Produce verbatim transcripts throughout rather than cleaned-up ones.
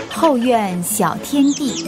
后院小天地。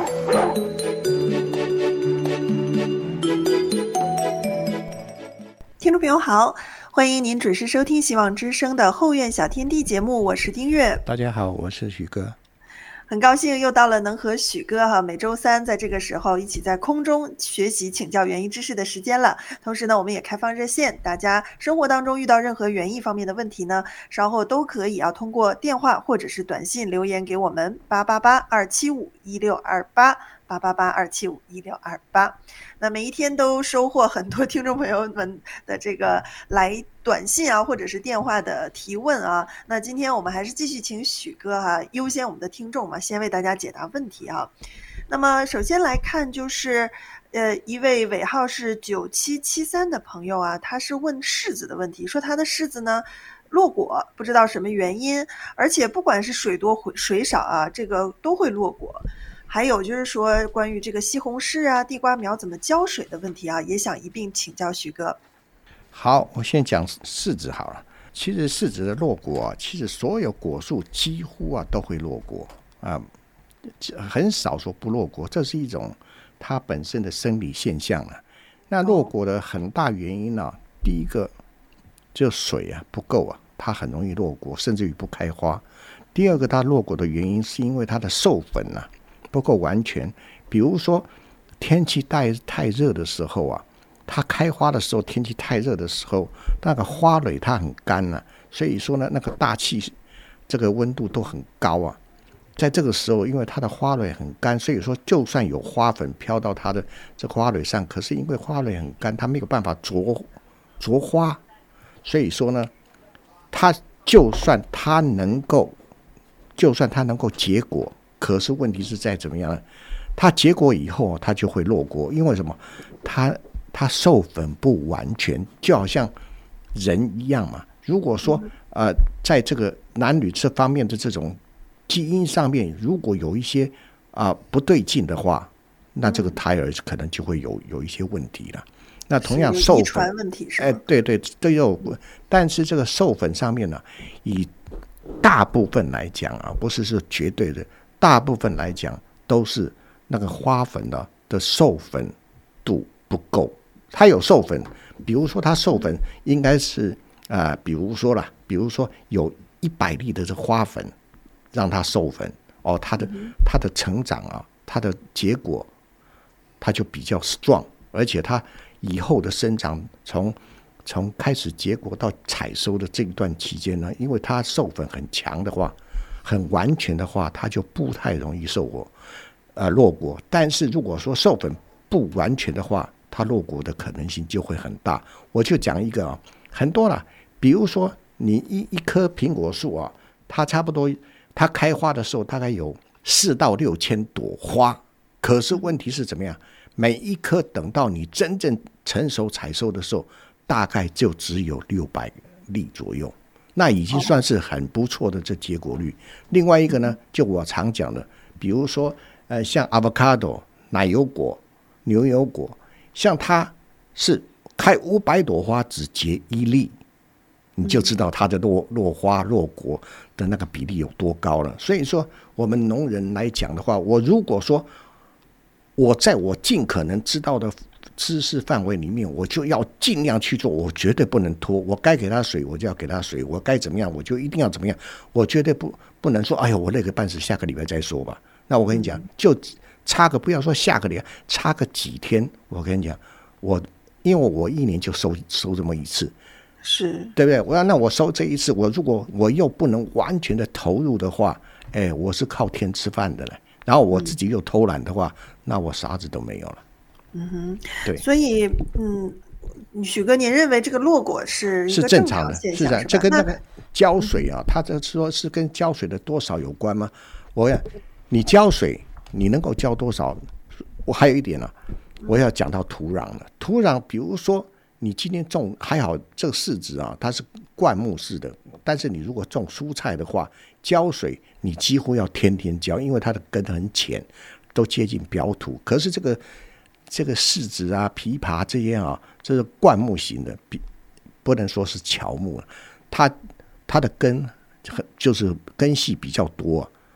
听众朋友好，欢迎您准时收听希望之声的后院小天地节目，我是丁月。 大家好，我是许哥。 很高兴又到了能和许哥哈每周三在这个时候一起在空中学习请教园艺知识的时间了。同时呢，我们也开放热线，大家生活当中遇到任何园艺方面的问题呢，稍后都可以啊通过电话或者是短信留言给我们八八八二七五一六二八。八八八二七五一六二八，那每一天都收获很多听众朋友们的这个来短信啊，或者是电话的提问啊。那今天我们还是继续请许哥哈、啊，优先我们的听众嘛，先为大家解答问题啊。那么首先来看就是，呃，一位尾号是九七七三的朋友啊，他是问柿子的问题，说他的柿子呢落果，不知道什么原因，而且不管是水多水少啊，这个都会落果。还有就是说关于这个西红柿啊地瓜苗怎么浇水的问题啊，也想一并请教许哥。 好，我先讲柿子好了。其实柿子的落果啊，其实所有果树几乎啊都会落果啊，很少说不落果，这是一种它本身的生理现象了、啊。那落果的很大原因呢、啊，第一个就水啊不够啊，它很容易落果，甚至于不开花。第二个它落果的原因是因为它的授粉啊不够完全，比如说天气太太热的时候啊，它开花的时候天气太热的时候，那个花蕊它很干啊，所以说呢，那个大气这个温度都很高啊。在这个时候，因为它的花蕊很干，所以说就算有花粉飘到它的这个花蕊上，可是因为花蕊很干，它没有办法着着花，所以说呢，它就算它能够，就算它能够结果。可是问题是在怎么样呢？它结果以后它就会落果，因为什么？它它授粉不完全，就好像人一样嘛。如果说呃，在这个男女这方面的这种基因上面，如果有一些啊、呃、不对劲的话，那这个胎儿可能就会有有一些问题了。那同样授粉，遗传问题是吧？ 哎，对对，都有。但是这个授粉上面呢，以大部分来讲啊，不是是绝对的。大部分来讲都是那个花粉的的授粉度不够，它有授粉，比如说它授粉应该是啊、呃，比如说啦，比如说有一百粒的这花粉让它授粉哦，它的它的成长啊，它的结果它就比较 strong， 而且它以后的生长从从开始结果到采收的这一段期间呢，因为它授粉很强的话。很完全的话，它就不太容易受果，呃，落果。但是如果说授粉不完全的话，它落果的可能性就会很大。我就讲一个啊，很多啦，比如说你一一棵苹果树啊，它差不多它开花的时候大概有四到六千朵花，可是问题是怎么样？每一棵等到你真正成熟采收的时候，大概就只有六百粒左右。那已经算是很不错的这结果率。另外一个呢，就我常讲的，比如说呃，像 avocado 奶油果、牛油果，像它是开五百朵花只结一粒，你就知道它的落落花落果的那个比例有多高了。所以说，我们农人来讲的话，我如果说我在我尽可能知道的知识范围里面，我就要尽量去做，我绝对不能拖。我该给他水，我就要给他水；我该怎么样，我就一定要怎么样。我绝对不不能说，哎呦，我累个半死，下个礼拜再说吧。那我跟你讲，就差个不要说下个礼拜，差个几天，我跟你讲，我因为我一年就收收这么一次， 是对不对？我要那我收这一次，我如果我又不能完全的投入的话，哎，我是靠天吃饭的了。然后我自己又偷懒的话，嗯、那我啥子都没有了。 嗯哼， 对， 所以嗯，许哥，您认为这个落果是一个正常的现象， 是的，这跟那个浇水啊，它这说是跟浇水的多少有关吗？我要你浇水，你能够浇多少？我还有一点呢、啊，我要讲到土壤了。土壤，比如说你今天种，还好这个柿子啊，它是灌木式的，但是你如果种蔬菜的话，浇水你几乎要天天浇，因为它的根很浅，都接近表土。可是这个这个柿子啊、枇杷这些啊，这是灌木型的，不能说是乔木，它它的根就是根系比较多，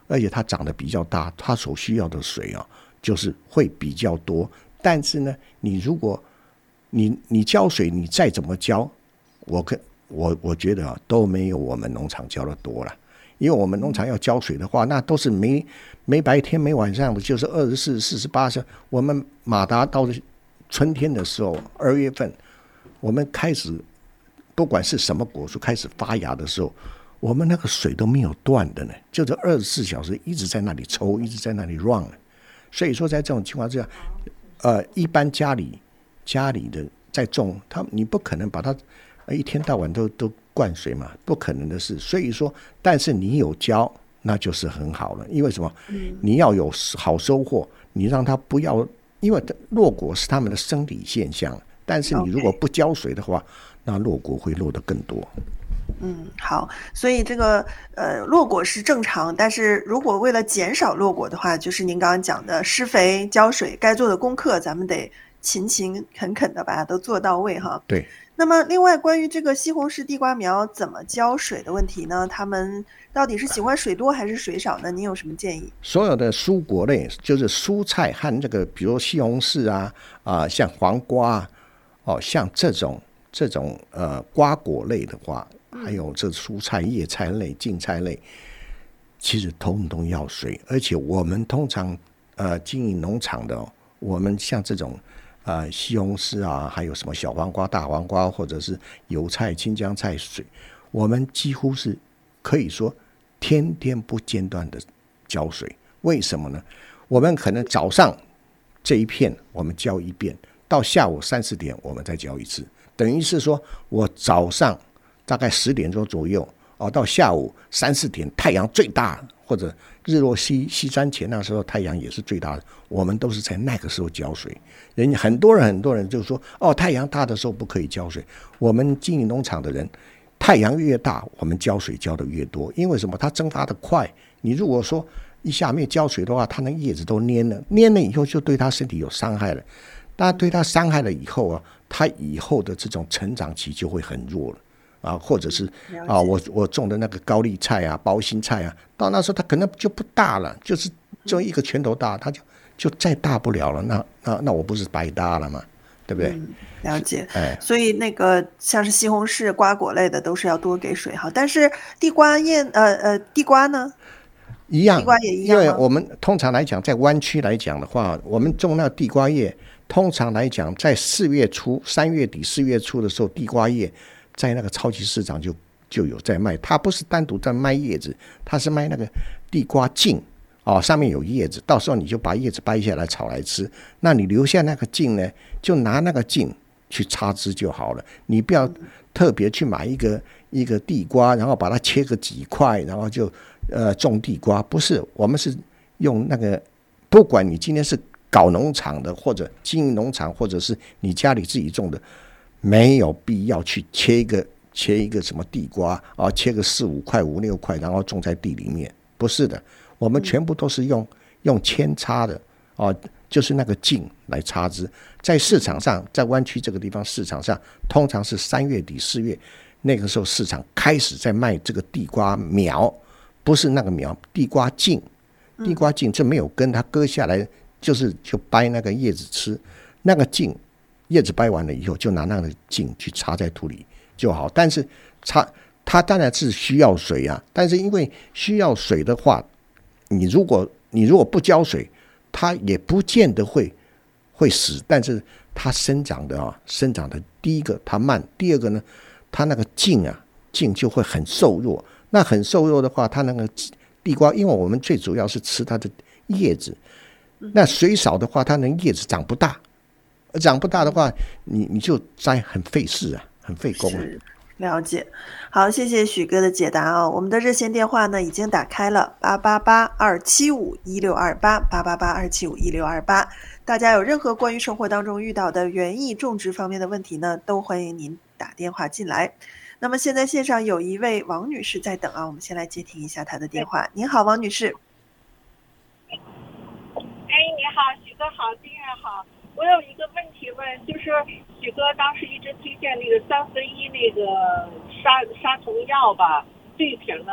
而且它长得比较大，它所需要的水啊，就是会比较多。但是呢，你如果你你浇水，你再怎么浇，我跟我我觉得啊，都没有我们农场浇的多了。因为我们农场要浇水的话，那都是没没白天没晚上的，就是二十四、四十八小时。我们马达到了春天的时候，二月份，我们开始不管是什么果树开始发芽的时候，我们那个水都没有断的呢，就是二十四小时一直在那里抽，一直在那里 run。所以说，在这种情况之下，呃，一般家里家里的在种，他你不可能把它一天到晚都都灌水嘛，不可能的事。所以说，但是你有浇，那就是很好了。因为什么？你要有好收获，你让它不要，因为落果是它们的生理现象。但是你如果不浇水的话，那落果会落得更多。 嗯，好，所以这个呃落果是正常，但是如果为了减少落果的话，就是您刚刚讲的施肥、浇水，该做的功课，咱们得勤勤恳恳的把它都做到位哈。 对。 那么另外关于这个西红柿地瓜苗怎么浇水的问题呢？他们到底是喜欢水多还是水少呢？您有什么建议？ 所有的蔬果类，就是蔬菜和这个，比如西红柿啊，啊、呃，像黄瓜，哦，像这种这种呃瓜果类的话，还有这蔬菜、叶菜类、茎菜类，其实通通要水。而且我们通常呃经营农场的、哦，我们像这种。呃，西红柿啊，还有什么小黄瓜、大黄瓜，或者是油菜、青江菜水，我们几乎是可以说天天不间断的浇水。为什么呢？我们可能早上这一片我们浇一遍，到下午三四点我们再浇一次，等于是说我早上大概十点钟左右哦，到下午三四点太阳最大，或者日落西西山前那时候太阳也是最大的，我们都是在那个时候浇水。人很多人很多人就说哦，太阳大的时候不可以浇水。我们经营农场的人，太阳越大，我们浇水浇的越多，因为什么？它蒸发的快。你如果说一下没浇水的话，它那叶子都蔫了，蔫了以后就对它身体有伤害了。当对它伤害了以后啊，它以后的这种成长期就会很弱了。啊，或者是啊，我我种的那个高丽菜啊、包心菜啊，到那时候它可能就不大了，就是就一个拳头大，它就就再大不了了。那那那我不是白搭了吗？对不对？ 嗯，了解。 哎， 所以那个像是西红柿、瓜果类的，都是要多给水哈。但是地瓜叶，呃呃，地瓜呢？ 一样， 地瓜也一样吗？ 因为我们通常来讲，在湾区来讲的话，我们种那地瓜叶，通常来讲，在四月初、三月底、四月初的时候，地瓜叶。在那个超级市场就就有在卖，它不是单独在卖叶子，它是卖那个地瓜茎哦，上面有叶子，到时候你就把叶子掰下来炒来吃。那你留下那个茎呢，就拿那个茎去插枝就好了。你不要特别去买一个一个地瓜，然后把它切个几块，然后就呃种地瓜。不是，我们是用那个，不管你今天是搞农场的，或者经营农场，或者是你家里自己种的。没有必要去切一个切一个什么地瓜啊，切个四五块五六块，然后种在地里面，不是的，我们全部都是用用扦插的啊，就是那个茎来插枝。在市场上，在湾区这个地方市场上，通常是三月底四月那个时候市场开始在卖这个地瓜苗，不是那个苗，地瓜茎，地瓜茎这没有根，它割下来就是就掰那个叶子吃，那个茎。叶子掰完了以后，就拿那个茎去插在土里就好。但是插它当然是需要水啊，但是因为需要水的话，你如果你如果不浇水，它也不见得会会死。但是它生长的啊，生长的第一个它慢，第二个呢，它那个茎啊茎就会很瘦弱。那很瘦弱的话，它那个地瓜，因为我们最主要是吃它的叶子，那水少的话，它那叶子长不大。长不大的话，你你就栽很费事啊，很费工啊。 了解，好，谢谢许哥的解答哦。我们的热线电话呢已经打开了八八八二七五一六二八八八八二七五一六二八。大家有任何关于生活当中遇到的园艺种植方面的问题呢，都欢迎您打电话进来。那么现在线上有一位王女士在等啊，我们先来接听一下她的电话。您好，王女士。 哎，你好，许哥好，金月好。我有一个问题问，就是许哥当时一直推荐那个三合一那个杀杀虫药吧，绿瓶的，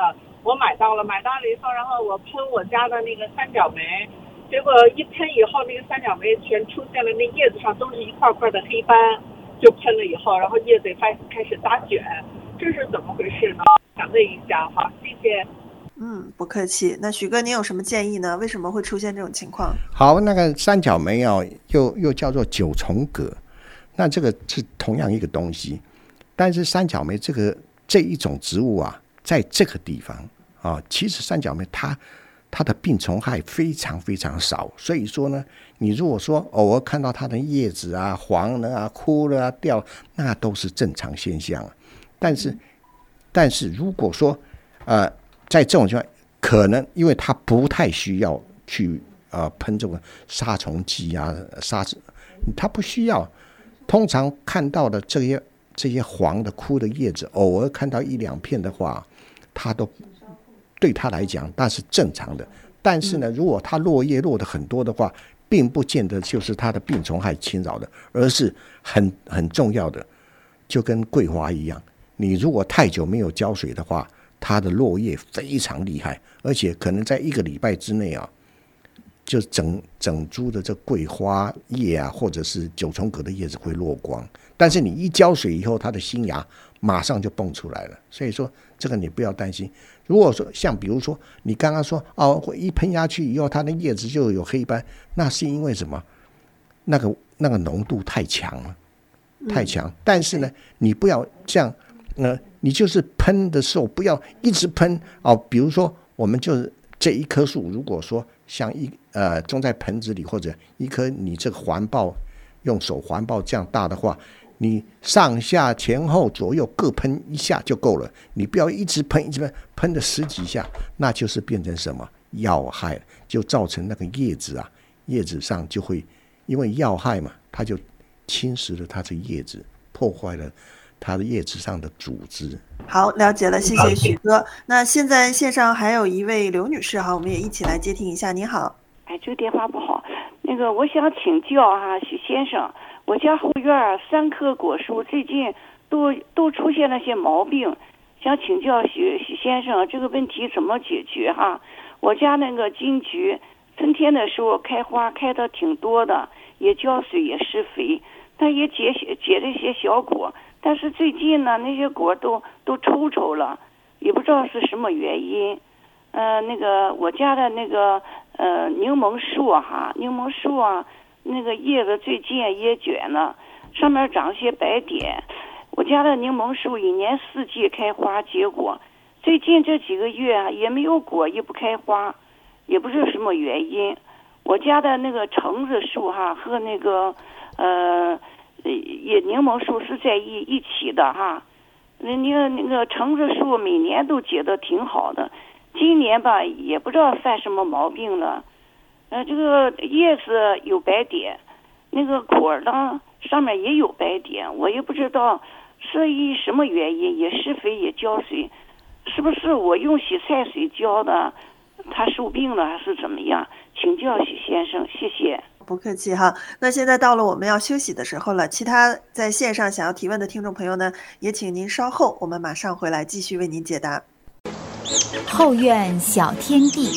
我买到了，买到了以后，然后我喷我家的那个三角梅，结果一喷以后，那个三角梅全出现了，那叶子上都是一块块的黑斑，就喷了以后，然后叶子开开始扎卷，这是怎么回事呢？想问一下，好，谢谢。 嗯，不客气。那许哥，您有什么建议呢？为什么会出现这种情况？ 好，那个三角梅哦，又又叫做九重葛，那这个是同样一个东西，但是三角梅这个这一种植物啊，在这个地方啊，其实三角梅它它的病虫害非常非常少，所以说呢，你如果说偶尔看到它的叶子啊黄了啊、枯了啊、掉，那都是正常现象。但是，但是如果说呃，在这种情况，可能因为它不太需要去呃喷这种杀虫剂啊、杀，它不需要。通常看到的这些这些黄的枯的叶子，偶尔看到一两片的话，它都对它来讲那是正常的。但是呢，如果它落叶落的很多的话，并不见得就是它的病虫害侵扰的，而是很很重要的，就跟桂花一样，你如果太久没有浇水的话，它的落叶非常厉害，而且可能在一个礼拜之内啊，就整整株的这桂花叶啊，或者是九重葛的叶子会落光。但是你一浇水以后，它的新芽马上就蹦出来了。所以说这个你不要担心。如果说像比如说你刚刚说哦，一喷下去以后，它的叶子就有黑斑，那是因为什么？那个那个浓度太强了，太强。嗯、但是呢，你不要这样，呃，你就是喷的时候不要一直喷哦。比如说，我们就是这一棵树，如果说像一呃种在盆子里，或者一棵你这个环抱用手环抱这样大的话，你上下前后左右各喷一下就够了，你不要一直喷一直喷，喷了十几下，那就是变成什么药害，就造成那个叶子啊，叶子上就会因为药害嘛，它就侵蚀了它的叶子，破坏了它的叶子上的组织。 好，了解了，谢谢许哥。那现在线上还有一位刘女士哈，我们也一起来接听一下。您好。 哎，这个电话不好，那个我想请教哈、啊，许先生，我家后院三棵果树最近都都出现了些毛病，想请教许许先生这个问题怎么解决哈？我家那个金桔春天的时候开花开的挺多的，也浇水也施肥，但也结结了一些小果，但是最近呢那些果都都抽抽了，也不知道是什么原因。呃，那个我家的那个呃柠檬树哈，柠檬树啊，那个叶子最近也卷了，上面长些白点。我家的柠檬树一年四季开花结果，最近这几个月啊也没有果，也不开花，也不知什么原因。我家的那个橙子树哈和那个呃也柠檬树是在一一起的哈，那那个那个橙子树每年都结得挺好的。今年吧，也不知道犯什么毛病了，呃，这个叶子有白点，那个果呢上面也有白点，我也不知道是以什么原因，也施肥也浇水，是不是我用洗菜水浇的，它受病了还是怎么样？请教许先生，谢谢。 不客气哈。那现在到了我们要休息的时候了，其他在线上想要提问的听众朋友呢，也请您稍后，我们马上回来继续为您解答。 后院小天地，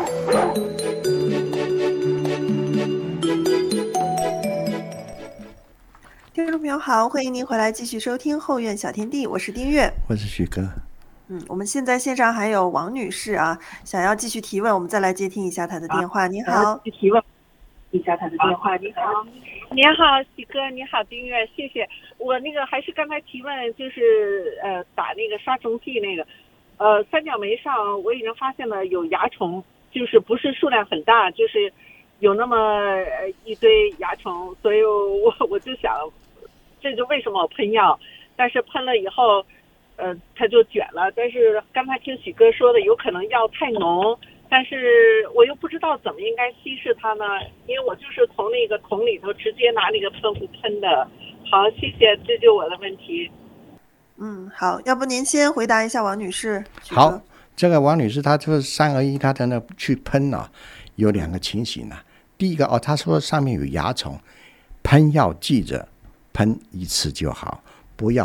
听众朋友好，欢迎您回来继续收听后院小天地，我是丁月， 我是许哥。 嗯，我们现在线上还有王女士啊，想要继续提问，我们再来接听一下她的电话。你好， 继续提问一下她的电话。你好，你好，许哥，你好，丁月，谢谢。我那个还是刚才提问，就是呃打那个杀虫剂那个。呃，三角梅上我已经发现了有蚜虫，就是不是数量很大，就是有那么一堆蚜虫，所以我我就想，这就为什么我喷药，但是喷了以后，呃，它就卷了。但是刚才听许哥说的，有可能药太浓，但是我又不知道怎么应该稀释它呢，因为我就是从那个桶里头直接拿那个喷壶喷的。好，谢谢，这就我的问题。 嗯，好，要不您先回答一下王女士。 好，这个王女士她就是三合一，她在那去喷啊，有两个情形啊。第一个哦，她说上面有蚜虫，喷药记着喷一次就好，不要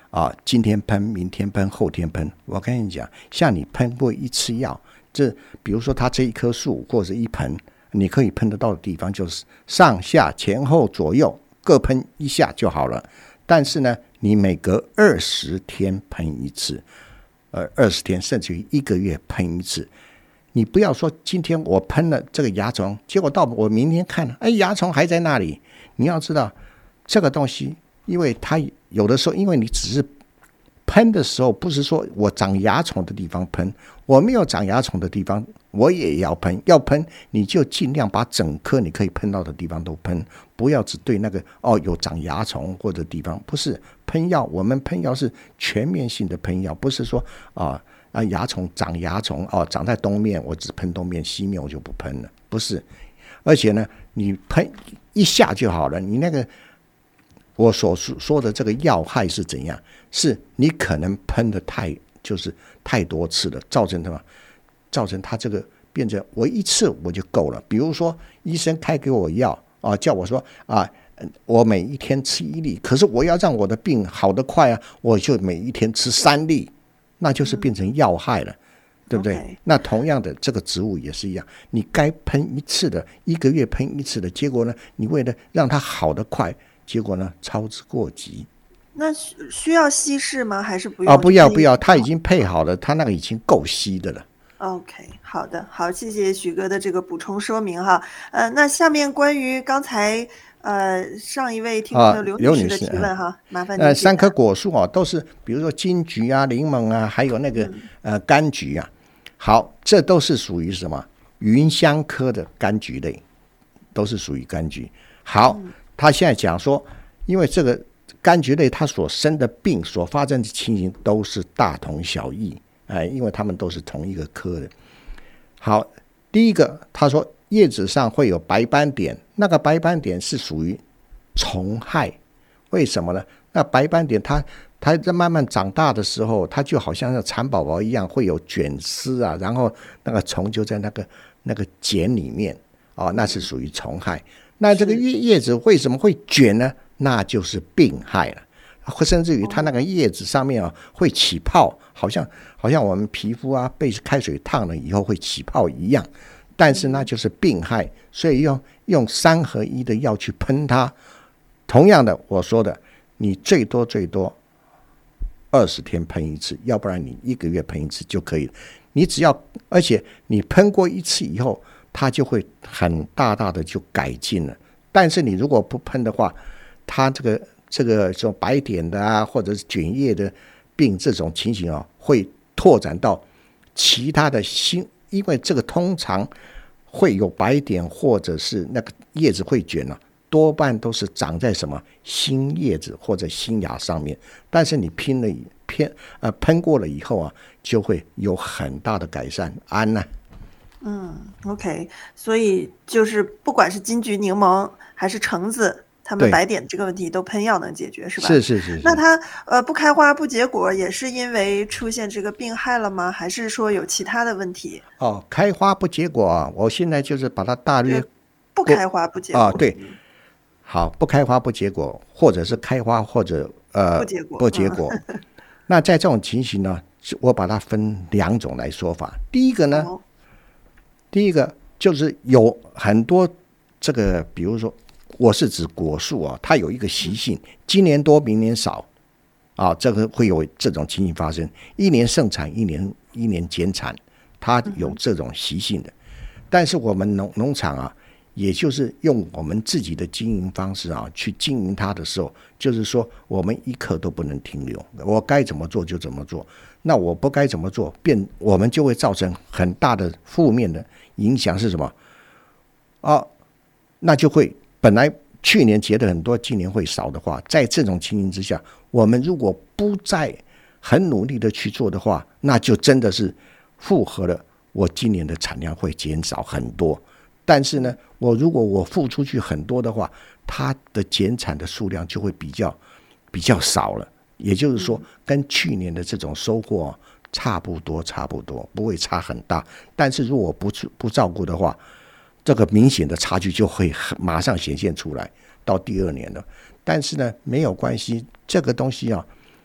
啊，今天喷，明天喷，后天喷。我跟你讲，像你喷过一次药，这比如说它这一棵树或者一盆，你可以喷得到的地方就是上下前后左右各喷一下就好了。但是呢，你每隔二十天喷一次，呃，二十天甚至于一个月喷一次。你不要说今天我喷了这个蚜虫，结果到我明天看了，哎，蚜虫还在那里。你要知道这个东西，因为它有的时候，因为你只是喷的时候，不是说我长蚜虫的地方喷，我没有长蚜虫的地方我也要喷。要喷你就尽量把整颗你可以喷到的地方都喷，不要只对那个哦有长蚜虫或者地方。不是喷药，我们喷药是全面性的喷药，不是说啊啊蚜虫长蚜虫哦长在东面我只喷东面，西面我就不喷了，不是。而且呢，你喷一下就好了。你那个我所说的这个药害是怎样？是你可能喷的太就是太多次了，造成什么？造成它这个变成我一次我就够了。比如说医生开给我药啊，叫我说啊，我每一天吃一粒，可是我要让我的病好得快啊，我就每一天吃三粒，那就是变成药害了。对不对？ Okay. 那同样的，这个植物也是一样，你该喷一次的，一个月喷一次的，结果呢，你为了让它好得快，结果呢，操之过急。 那需要稀释吗？还是不用？ 哦，不要不要，它已经配好了，它那个已经够稀的了。 OK， 好的，好，谢谢许哥的这个补充说明哈。呃，那下面关于刚才呃上一位听众的刘女士的提问哈，啊、麻烦您。 呃，三棵果树啊，都是比如说金桔啊、柠檬啊，还有那个、嗯、呃柑橘啊。好，这都是属于什么？芸香科的柑橘类，都是属于柑橘。好，他现在讲说，因为这个柑橘类它所生的病所发生的情形都是大同小异，哎，因为它们都是同一个科的。好，第一个他说叶子上会有白斑点，那个白斑点是属于虫害，为什么呢？那白斑点它它在慢慢长大的时候，它就好像像蚕宝宝一样，会有卷丝啊，然后那个虫就在那个那个茧里面，哦，那是属于虫害。那这个叶子为什么会卷呢？那就是病害了，甚至于它那个叶子上面啊会起泡，好像好像我们皮肤啊被开水烫了以后会起泡一样，但是那就是病害，所以用用三合一的药去喷它。同样的，我说的，你最多最多二十天喷一次，要不然你一个月喷一次就可以了。你只要，而且你喷过一次以后，它就会很大大的就改进了。但是你如果不喷的话，它这个这个这种白点的啊，或者是卷叶的病这种情形啊，会拓展到其他的新，因为这个通常会有白点或者是那个叶子会卷啊，多半都是长在什么新叶子或者新芽上面。但是你拼了偏呃喷过了以后啊，就会有很大的改善。安呢、啊？ 嗯 ，OK， 所以就是不管是金桔、柠檬还是橙子，它们白点这个问题都喷药能解决，是吧？ 是是 是, 是。 那它呃不开花不结果，也是因为出现这个病害了吗？还是说有其他的问题？ 哦，开花不结果啊，我现在就是把它大略不开花不结果啊，对，好，不开花不结果，或者是开花或者呃不结果不结果。嗯、那在这种情形呢，我把它分两种来说法。第一个呢。哦第一个就是有很多这个，比如说我是指果树啊，它有一个习性，今年多明年少啊，这个会有这种情形发生，一年盛产一年一年减产，它有这种习性的。但是我们农农场啊，也就是用我们自己的经营方式啊去经营它的时候，就是说我们一刻都不能停留，我该怎么做就怎么做，那我不该怎么做，变我们就会造成很大的负面的影响是什么？啊，那就会本来去年结的很多，今年会少的话，在这种情形之下，我们如果不再很努力的去做的话，那就真的是符合了我今年的产量会减少很多。但是呢，我如果我付出去很多的话，它的减产的数量就会比较比较少了。也就是说，跟去年的这种收获、啊、差不多，差不多，不会差很大。但是如果不不照顾的话，这个明显的差距就会马上显现出来，到第二年了。但是呢，没有关系，这个东西啊，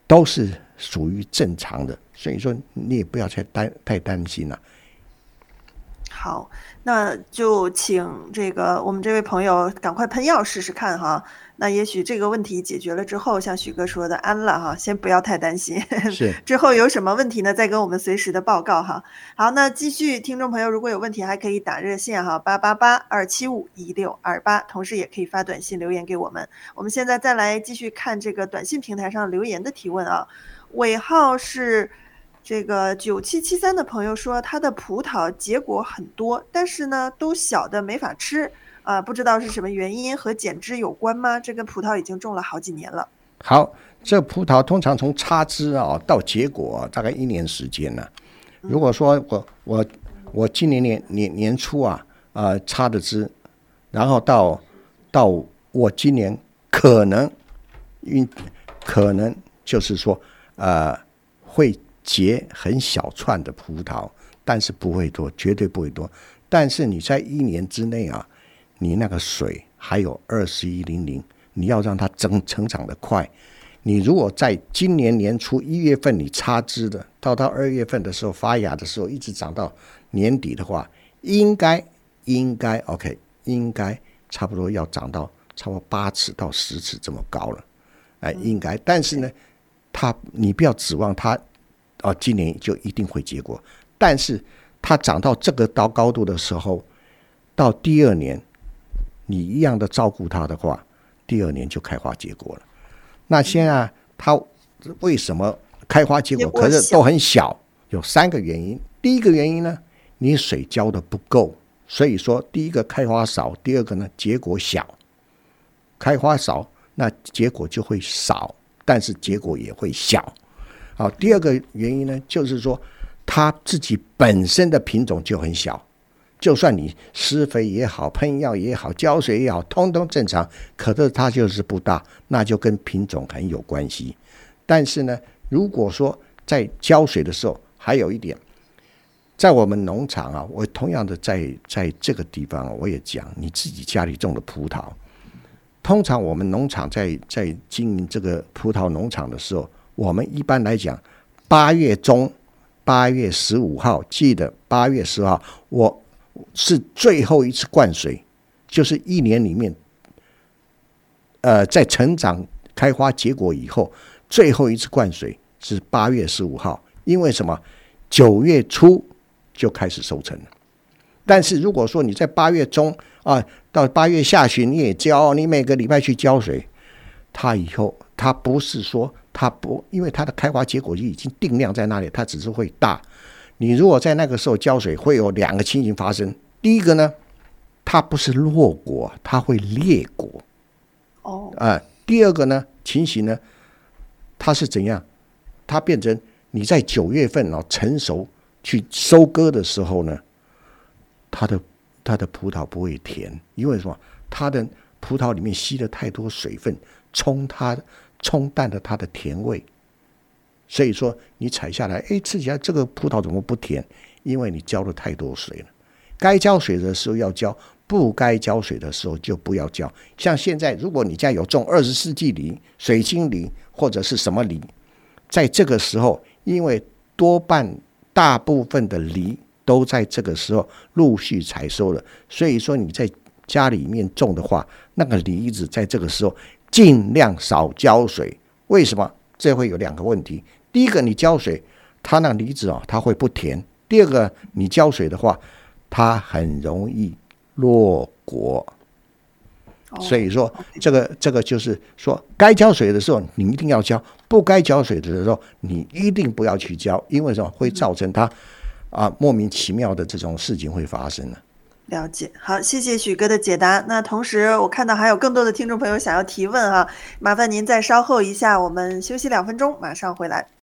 都是属于正常的，所以说你也不要太担太担心了。 好，那就请这个我们这位朋友赶快喷药试试看哈。那也许这个问题解决了之后，像许哥说的安了哈，先不要太担心。 是之后有什么问题呢，再跟我们随时的报告哈。好，那继续，听众朋友如果有问题还可以打热线哈，八八八二七五一六二八，同时也可以发短信留言给我们。我们现在再来继续看这个短信平台上留言的提问啊，尾号是这个九七七三的朋友说，他的葡萄结果很多，但是呢都小的没法吃啊，不知道是什么原因，和剪枝有关吗？这个葡萄已经种了好几年了。 好，这葡萄通常从插枝啊到结果、啊、大概一年时间呢、啊。如果说我我我今年年年年初啊呃插的枝，然后到到我今年可能因可能就是说呃会结很小串的葡萄，但是不会多，绝对不会多。但是你在一年之内啊，你那个水还有二十一零零，你要让它增成长的快。你如果在今年年初一月份你插枝的，到到二月份的时候发芽的时候，一直长到年底的话，应该应该 OK， 应该差不多要长到差不多八尺到十尺这么高了，哎、呃，应该。但是呢，它你不要指望它。哦，今年就一定会结果，但是它长到这个高高度的时候，到第二年你一样的照顾它的话，第二年就开花结果了。那现在它为什么开花结果可是都很小？有三个原因。第一个原因呢，你水浇的不够，所以说第一个开花少，第二个呢结果小。开花少，那结果就会少，但是结果也会小。好，第二个原因呢，就是说它自己本身的品种就很小，就算你施肥也好，喷药也好，浇水也好，通通正常，可是它就是不大，那就跟品种很有关系。但是呢，如果说在浇水的时候，还有一点，在我们农场啊，我同样的在在这个地方我也讲，你自己家里种的葡萄，通常我们农场在在经营这个葡萄农场的时候，我们一般来讲，八月中，八月十五号，记得八月十号，我是最后一次灌水，就是一年里面，呃，在成长、开花、结果以后，最后一次灌水是八月十五号，因为什么？九月初就开始收成了。但是如果说你在八月中啊，到八月下旬你也浇，你每个礼拜去浇水，它以后它不是说。它不，因为它的开花结果就已经定量在那里，它只是会大。你如果在那个时候浇水，会有两个情形发生。第一个呢，它不是落果，它会裂果。 哦， 啊，第二个呢，情形呢，它是怎样？它变成你在九月份哦成熟去收割的时候呢，它的它的葡萄不会甜，因为什么？它的葡萄里面吸了太多水分，冲它。冲淡了它的甜味，所以说你采下来，哎，吃起来这个葡萄怎么不甜？因为你浇了太多水了。该浇水的时候要浇，不该浇水的时候就不要浇。像现在，如果你家有种二十世纪梨、水晶梨或者是什么梨，在这个时候，因为多半大部分的梨都在这个时候陆续采收了，所以说你在家里面种的话，那个梨子在这个时候。尽量少浇水，为什么？这会有两个问题。第一个，你浇水，它那梨子、哦、它会不甜；第二个，你浇水的话，它很容易落果。所以说，这个这个就是说，该浇水的时候你一定要浇，不该浇水的时候你一定不要去浇，因为什么？会造成它啊莫名其妙的这种事情会发生了。 了解，好，谢谢许哥的解答。那同时我看到还有更多的听众朋友想要提问哈，麻烦您再稍后一下，我们休息两分钟，马上回来。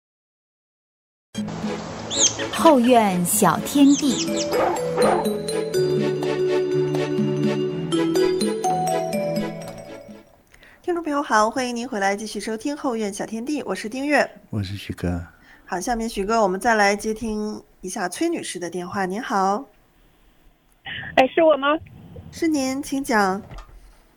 后院小天地， 听众朋友好，欢迎您回来继续收听后院小天地，我是丁月， 我是许哥。 好，下面许哥我们再来接听一下崔女士的电话。您好。 哎，是我吗？ 是您，请讲。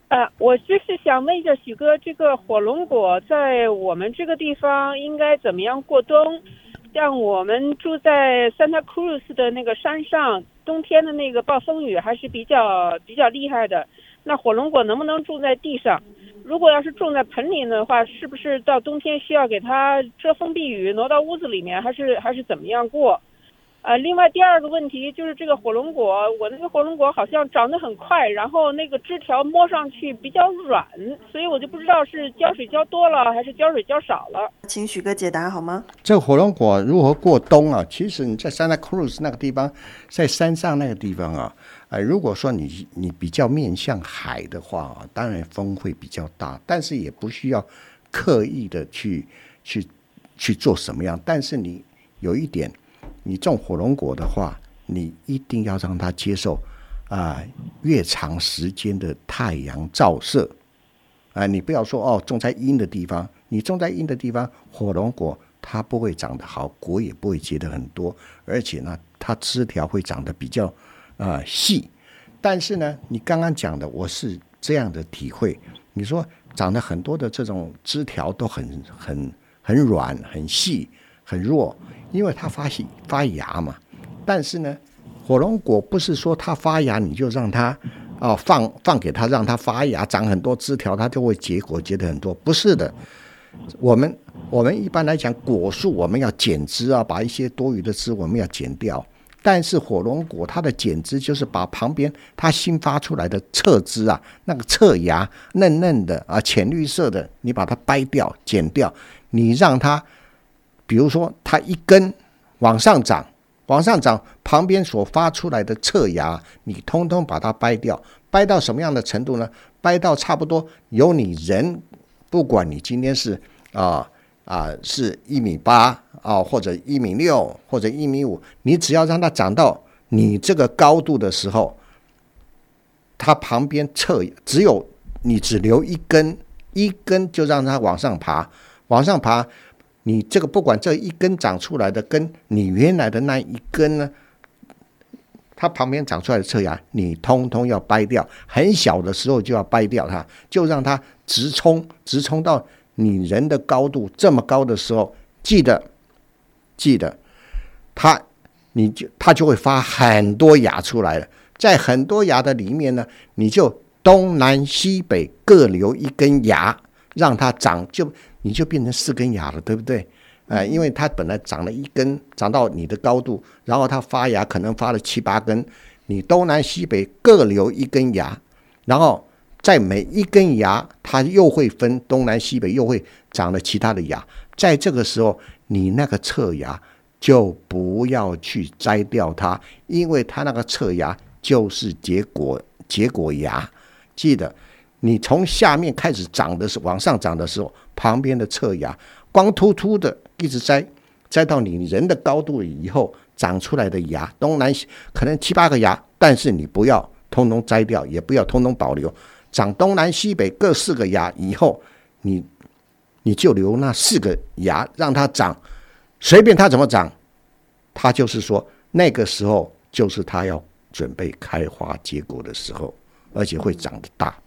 呃，我就是想问一下许哥，这个火龙果在我们这个地方应该怎么样过冬？像我们住在 Santa Cruz 的那个山上，冬天的那个暴风雨还是比较比较厉害的。那火龙果能不能种在地上？如果要是种在盆里的话，是不是到冬天需要给它遮风避雨，挪到屋子里面，还是还是怎么样过？呃，另外第二个问题就是这个火龙果，我那个火龙果好像长得很快，然后那个枝条摸上去比较软，所以我就不知道是浇水浇多了还是浇水浇少了。 请许哥解答好吗？ 这个火龙果如何过冬啊？其实你在 Santa Cruz 那个地方，在山上那个地方啊，呃，如果说你你比较面向海的话啊，当然风会比较大，但是也不需要刻意的去去去做什么样。但是你有一点。你种火龙果的话，你一定要让它接受啊、呃、越长时间的太阳照射啊、呃，你不要说哦种在阴的地方，你种在阴的地方，火龙果它不会长得好，果也不会结得很多，而且呢，它枝条会长得比较啊、呃、细。但是呢，你刚刚讲的，我是这样的体会，你说长得很多的这种枝条都很很很软、很细、很弱。因为它发发芽嘛，但是呢，火龙果不是说它发芽你就让它啊、呃、放放给它让它发芽长很多枝条，它就会结果结得很多，不是的。我们我们一般来讲果树我们要剪枝啊，把一些多余的枝我们要剪掉，但是火龙果它的剪枝就是把旁边它新发出来的侧枝啊，那个侧芽嫩嫩的啊浅绿色的，你把它掰掉剪掉，你让它。比如说，它一根往上长，往上长，旁边所发出来的侧芽，你通通把它掰掉，掰到什么样的程度呢？掰到差不多有你人，不管你今天是啊啊、呃呃、是一米八啊，或者一米六，或者一米五，你只要让它长到你这个高度的时候，它旁边侧只有你只留一根，一根就让它往上爬，往上爬。你这个不管这一根长出来的跟你原来的那一根呢，它旁边长出来的侧芽，你通通要掰掉，很小的时候就要掰掉它，就让它直冲，直冲到你人的高度这么高的时候，记得记得它你就它就会发很多芽出来了，在很多芽的里面呢，你就东南西北各留一根芽，让它长就。你就变成四根芽了，对不对？呃，因为它本来长了一根，长到你的高度，然后它发芽可能发了七八根，你东南西北各留一根芽，然后在每一根芽，它又会分东南西北，又会长了其他的芽。在这个时候，你那个侧芽就不要去摘掉它，因为它那个侧芽就是结果结果芽，记得。你从下面开始长的时候，往上长的时候，旁边的侧芽光秃秃的一直摘，摘到你人的高度以后长出来的芽，东南西可能七八个芽，但是你不要通通摘掉，也不要通通保留，长东南西北各四个芽以后，你你就留那四个芽让它长，随便它怎么长，它就是说那个时候就是它要准备开花结果的时候，而且会长得大。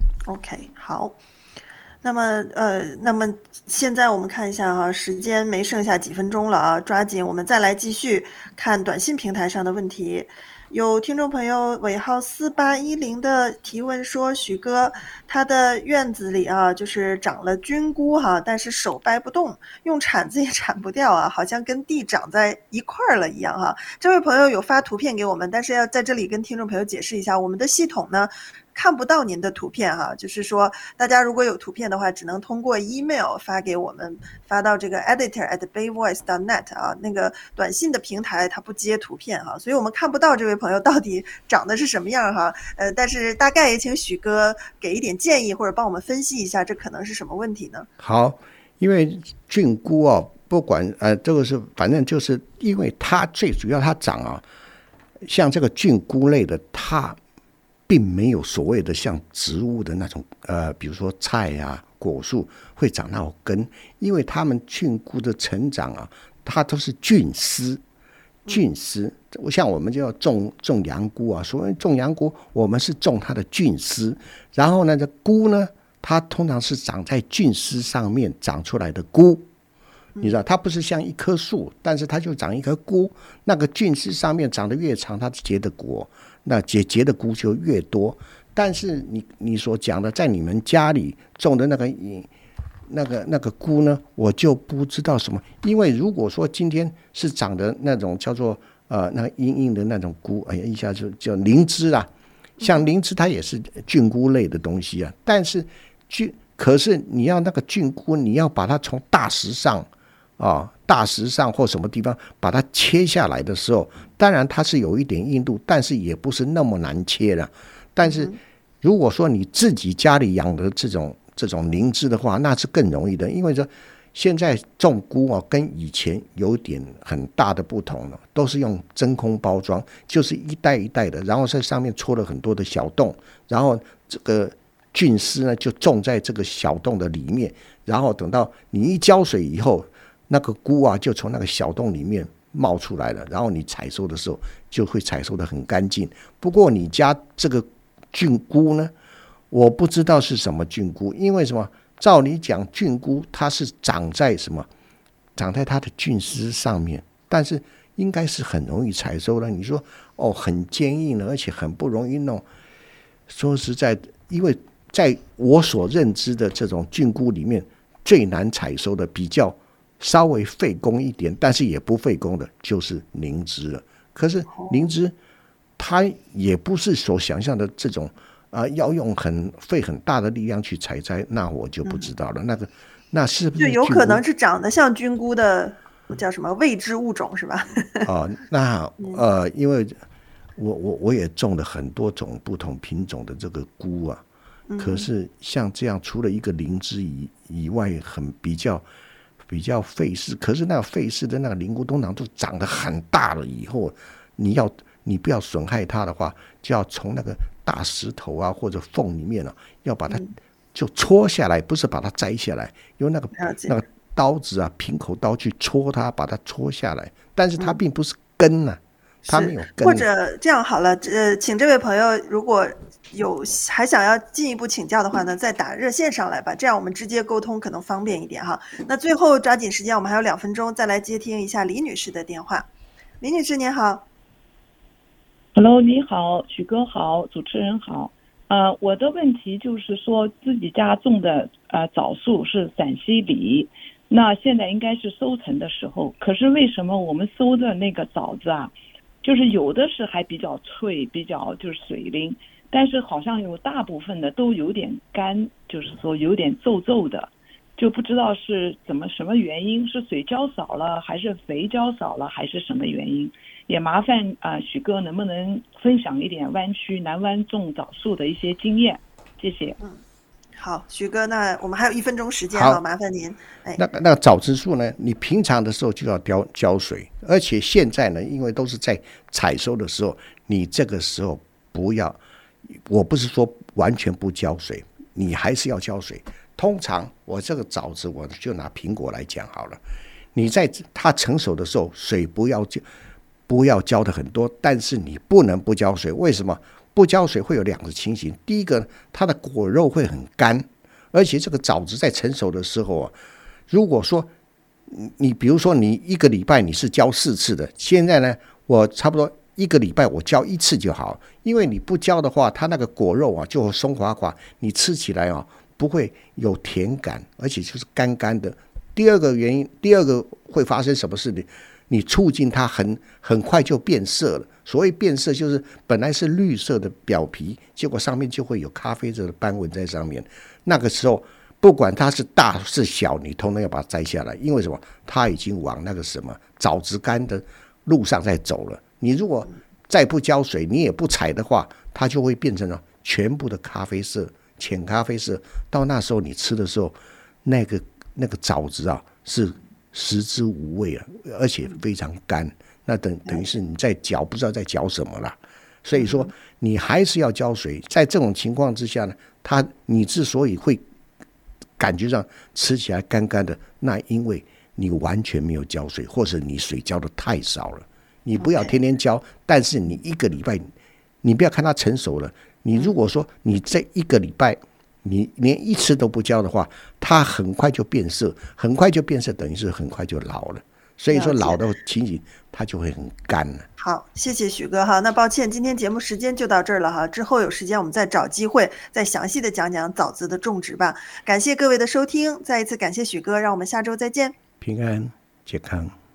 OK， 好，那么呃，那么现在我们看一下哈，时间没剩下几分钟了啊，抓紧我们再来继续看短信平台上的问题。有听众朋友尾号四八一零的提问说，许哥他的院子里啊，就是长了菌菇哈，但是手掰不动，用铲子也铲不掉啊，好像跟地长在一块儿了一样哈。这位朋友有发图片给我们，但是要在这里跟听众朋友解释一下，我们的系统呢看不到您的图片哈，就是说大家如果有图片的话，只能通过 email 发给我们，发到这个 editor at bay voice dot net 啊，那个短信的平台它不接图片哈，所以我们看不到这位朋友到底长得是什么样哈。呃，但是大概也请许哥给一点建议，或者帮我们分析一下，这可能是什么问题呢？ 好，因为菌菇哦，不管呃这个是反正就是因为它最主要它长啊，像这个菌菇类的它。并没有所谓的像植物的那种呃，比如说菜啊、果树会长那种根，因为它们菌菇的成长啊，它都是菌丝， 菌丝，像我们就要种种洋菇啊，所谓种洋菇，我们是种它的菌丝，然后呢，这菇呢，它通常是长在菌丝上面长出来的菇，你知道，它不是像一棵树，但是它就长一棵菇，那个菌丝上面长得越长，它结的果，那结结的菇就越多。但是你你所讲的，在你们家里种的那个那个那个菇呢，我就不知道什么，因为如果说今天是长的那种叫做呃那硬硬的那种菇，哎呀，一下就叫灵芝啦，像灵芝它也是菌菇类的东西啊，但是菌可是你要那个菌菇，你要把它从大石上啊大石上或什么地方把它切下来的时候，当然它是有一点硬度，但是也不是那么难切了。但是如果说你自己家里养的这种这种灵芝的话，那是更容易的，因为说现在种菇啊，跟以前有点很大的不同了，都是用真空包装，就是一袋一袋的，然后在上面戳了很多的小洞，然后这个菌丝呢就种在这个小洞的里面，然后等到你一浇水以后，那个菇啊就从那个小洞里面冒出来了，然后你采收的时候就会采收的很干净。不过你家这个菌菇呢，我不知道是什么菌菇，因为什么？照理讲，菌菇它是长在什么？长在它的菌丝上面，但是应该是很容易采收的。你说哦，很坚硬的，而且很不容易弄。说实在，因为在我所认知的这种菌菇里面，最难采收的、比较稍微费工一点，但是也不费工的，就是灵芝了。可是灵芝它也不是所想象的这种。啊、呃，要用很费很大的力量去采摘，那我就不知道了。嗯、那个，那是不是就有可能是长得像菌菇的，叫什么未知物种是吧？ 哦，那呃，因为我我我也种了很多种不同品种的这个菇啊，嗯、可是像这样，除了一个灵芝以以外，很比较比较费事。可是那个费事的那个灵菇，通常都长得很大了以后，你要你不要损害它的话，就要从那个大石头啊或者缝里面啊，要把它就戳下来，不是把它摘下来，用那个那个刀子啊，平口刀去戳它，把它戳下来。但是它并不是根啊，它没有根。 或者这样好了，呃，请这位朋友如果有还想要进一步请教的话呢，再打热线上来吧，这样我们直接沟通可能方便一点哈。那最后抓紧时间，我们还有两分钟，再来接听一下李女士的电话。李女士您好。 Hello， 你好，许哥好，主持人好。呃，我的问题就是说，自己家种的呃枣树是陕西梨，那现在应该是收成的时候，可是为什么我们收的那个枣子啊，就是有的是还比较脆，比较就是水灵，但是好像有大部分的都有点干，就是说有点皱皱的，就不知道是怎么什么原因，是水浇少了，还是肥浇少了，还是什么原因？也麻烦啊、呃，许哥能不能分享一点湾区南湾种枣树的一些经验？谢谢。 嗯，好，许哥，那我们还有一分钟时间哈，麻烦您。哎， 那个那个枣子树呢，你平常的时候就要浇浇水，而且现在呢，因为都是在采收的时候，你这个时候不要，我不是说完全不浇水，你还是要浇水。通常我这个枣子，我就拿苹果来讲好了，你在它成熟的时候，水不要浇。不要浇的很多，但是你不能不浇水。为什么？不浇水会有两个情形。第一个，它的果肉会很干，而且这个枣子在成熟的时候啊，如果说你比如说你一个礼拜你是浇四次的，现在呢，我差不多一个礼拜我浇一次就好，因为你不浇的话，它那个果肉啊就会松滑滑，你吃起来啊不会有甜感，而且就是干干的。第二个原因，第二个会发生什么事呢？你促进它很很快就变色了。所谓变色，就是本来是绿色的表皮，结果上面就会有咖啡色的斑纹在上面。那个时候，不管它是大是小，你通通要把它摘下来，因为什么？它已经往那个什么枣子干的路上在走了。你如果再不浇水，你也不采的话，它就会变成了全部的咖啡色、浅咖啡色。到那时候你吃的时候，那个那个枣子啊是食之无味啊，而且非常干，那等等于是你在嚼，不知道在嚼什么啦。所以说，你还是要浇水。在这种情况之下呢，它你之所以会感觉上吃起来干干的，那因为你完全没有浇水，或者你水浇的太少了。 你不要天天浇，但是你一个礼拜，你不要看它成熟了，你如果说你这一个礼拜你连一次都不浇的话，它很快就变色，很快就变色，等于是很快就老了。所以说老的情形它就会很干了。 好，谢谢许哥哈。那抱歉，今天节目时间就到这儿了哈。之后有时间我们再找机会再详细的讲讲枣子的种植吧。感谢各位的收听，再一次感谢许哥，让我们下周再见。 平安健康。